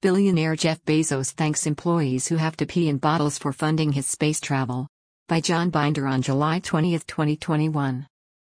Billionaire Jeff Bezos thanks employees who have to pee in bottles for funding his space travel. By John Binder on July 20, 2021.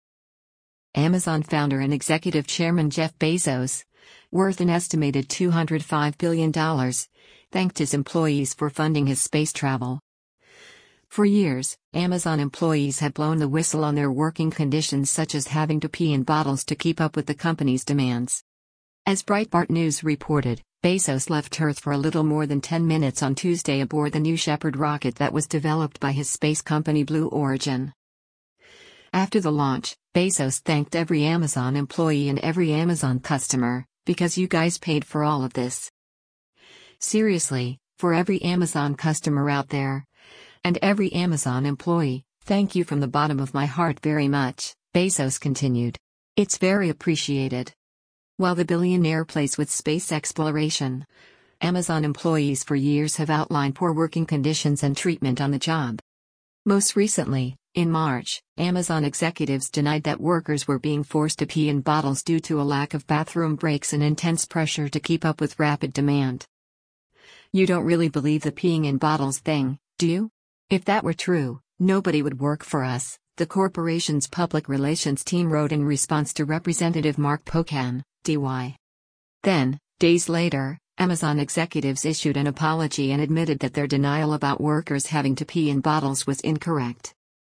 Amazon founder and executive chairman Jeff Bezos, worth an estimated $205 billion, thanked his employees for funding his space travel. For years, Amazon employees had blown the whistle on their working conditions, such as having to pee in bottles to keep up with the company's demands. As Breitbart News reported, Bezos left Earth for a little more than 10 minutes on Tuesday aboard the New Shepard rocket that was developed by his space company Blue Origin. After the launch, Bezos thanked every Amazon employee and every Amazon customer, "Because you guys paid for all of this. Seriously, for every Amazon customer out there, and every Amazon employee, thank you from the bottom of my heart very much," Bezos continued. "It's very appreciated." While the billionaire plays with space exploration, Amazon employees for years have outlined poor working conditions and treatment on the job. Most recently, in March, Amazon executives denied that workers were being forced to pee in bottles due to a lack of bathroom breaks and intense pressure to keep up with rapid demand. "You don't really believe the peeing in bottles thing, do you? If that were true, nobody would work for us," the corporation's public relations team wrote in response to Representative Mark Pocan, DY. Then, days later, Amazon executives issued an apology and admitted that their denial about workers having to pee in bottles was incorrect.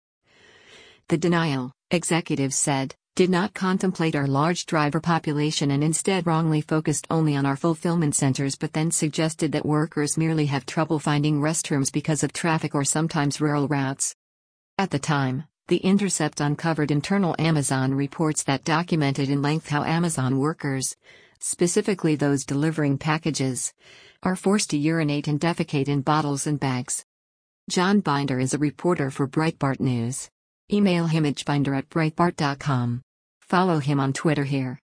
The denial, executives said, did not contemplate our large driver population and instead wrongly focused only on our fulfillment centers, but then suggested that workers merely have trouble finding restrooms because of traffic or sometimes rural routes. At the time, The Intercept uncovered internal Amazon reports that documented in length how Amazon workers, specifically those delivering packages, are forced to urinate and defecate in bottles and bags. John Binder is a reporter for Breitbart News. Email him at binder@breitbart.com. Follow him on Twitter here.